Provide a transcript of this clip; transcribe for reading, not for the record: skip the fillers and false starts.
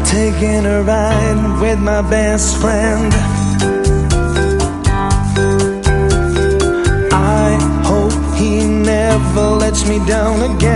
taking a ride with my best friend. I hope he never lets me down again.